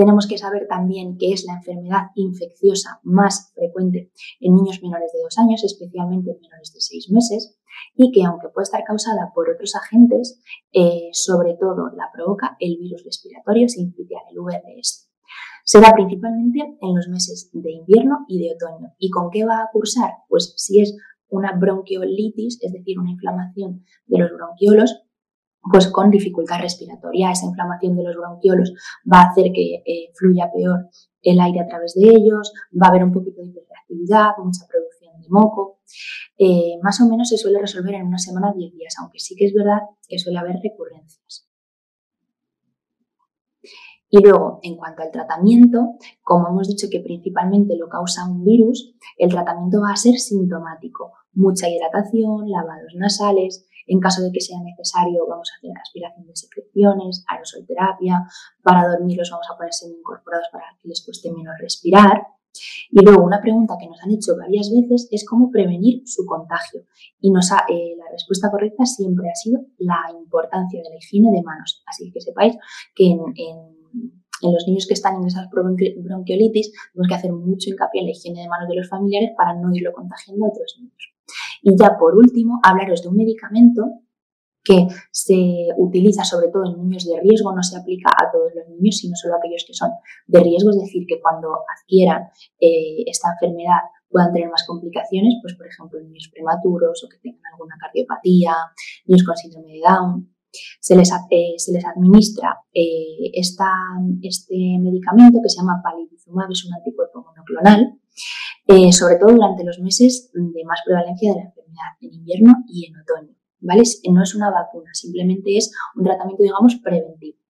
Tenemos que saber también que es la enfermedad infecciosa más frecuente en niños menores de 2 años, especialmente en menores de 6 meses, y que aunque puede estar causada por otros agentes, sobre todo la provoca el virus respiratorio sincitial, el VRS. Se da principalmente en los meses de invierno y de otoño. ¿Y con qué va a cursar? Pues si es una bronquiolitis, es decir, una inflamación de los bronquiolos, pues con dificultad respiratoria. Esa inflamación de los bronquiolos va a hacer que fluya peor el aire a través de ellos, va a haber un poquito de hiperreactividad, mucha producción de moco. Más o menos se suele resolver en una semana 10 días, aunque sí que es verdad que suele haber recurrencias. Y luego, en cuanto al tratamiento, como hemos dicho que principalmente lo causa un virus, el tratamiento va a ser sintomático. Mucha hidratación, lavados nasales. En caso de que sea necesario, vamos a hacer aspiración de secreciones, aerosolterapia. Para dormir los vamos a poner semi-incorporados para que les cueste menos respirar. Y luego, una pregunta que nos han hecho varias veces es cómo prevenir su contagio. Y la respuesta correcta siempre ha sido la importancia de la higiene de manos. Así que sepáis que en los niños que están ingresados por bronquiolitis tenemos que hacer mucho hincapié en la higiene de manos de los familiares para no irlo contagiando a otros niños. Y ya por último, hablaros de un medicamento que se utiliza sobre todo en niños de riesgo, no se aplica a todos los niños, sino solo a aquellos que son de riesgo, es decir, que cuando adquieran esta enfermedad puedan tener más complicaciones, pues por ejemplo niños prematuros o que tengan alguna cardiopatía, niños con síndrome de Down. Se les administra este medicamento que se llama palivizumab, es un anticuerpo monoclonal, sobre todo durante los meses de más prevalencia de la enfermedad, en invierno y en otoño, ¿vale? No es una vacuna, simplemente es un tratamiento, digamos, preventivo.